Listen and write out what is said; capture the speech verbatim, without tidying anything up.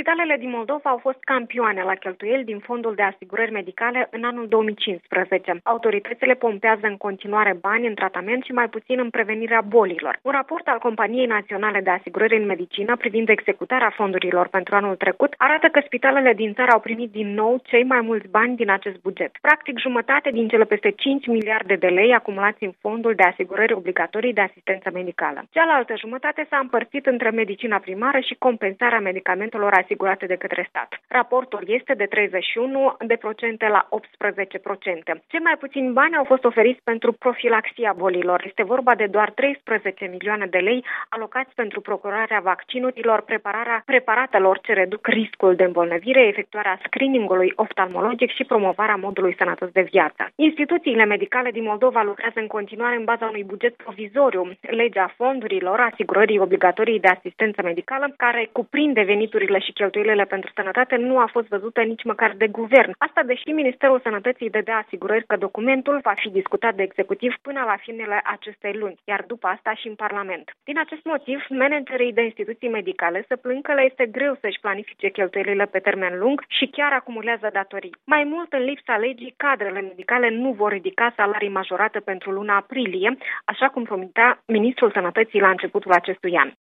Spitalele din Moldova au fost campioane la cheltuieli din fondul de asigurări medicale în anul două mii cincisprezece. Autoritățile pompează în continuare bani în tratament și mai puțin în prevenirea bolilor. Un raport al Companiei Naționale de Asigurări în Medicină privind executarea fondurilor pentru anul trecut arată că spitalele din țară au primit din nou cei mai mulți bani din acest buget. Practic, jumătate din cele peste cinci miliarde de lei acumulați în fondul de asigurări obligatorii de asistență medicală. Cealaltă jumătate s-a împărțit între medicina primară și compensarea medicamentelor asigurate de către stat. Raportul este de treizeci și unu de procente la optsprezece procente. Cei mai puțini bani au fost oferiți pentru profilaxia bolilor. Este vorba de doar treisprezece milioane de lei alocați pentru procurarea vaccinurilor, prepararea preparatelor ce reduc riscul de îmbolnăvire, efectuarea screeningului oftalmologic și promovarea modului sănătos de viață. Instituțiile medicale din Moldova lucrează în continuare în baza unui buget provizoriu. Legea fondurilor asigurării obligatorii de asistență medicală, care cuprinde veniturile și cheltuielile pentru sănătate, nu a fost văzută nici măcar de guvern. Asta deși Ministerul Sănătății dădea asigurări că documentul va fi discutat de executiv până la finele acestei luni, iar după asta și în Parlament. Din acest motiv, managerii de instituții medicale se plâng că le este greu să-și planifice cheltuielile pe termen lung și chiar acumulează datorii. Mai mult, în lipsa legii, cadrele medicale nu vor ridica salarii majorate pentru luna aprilie, așa cum promitea Ministrul Sănătății la începutul acestui an.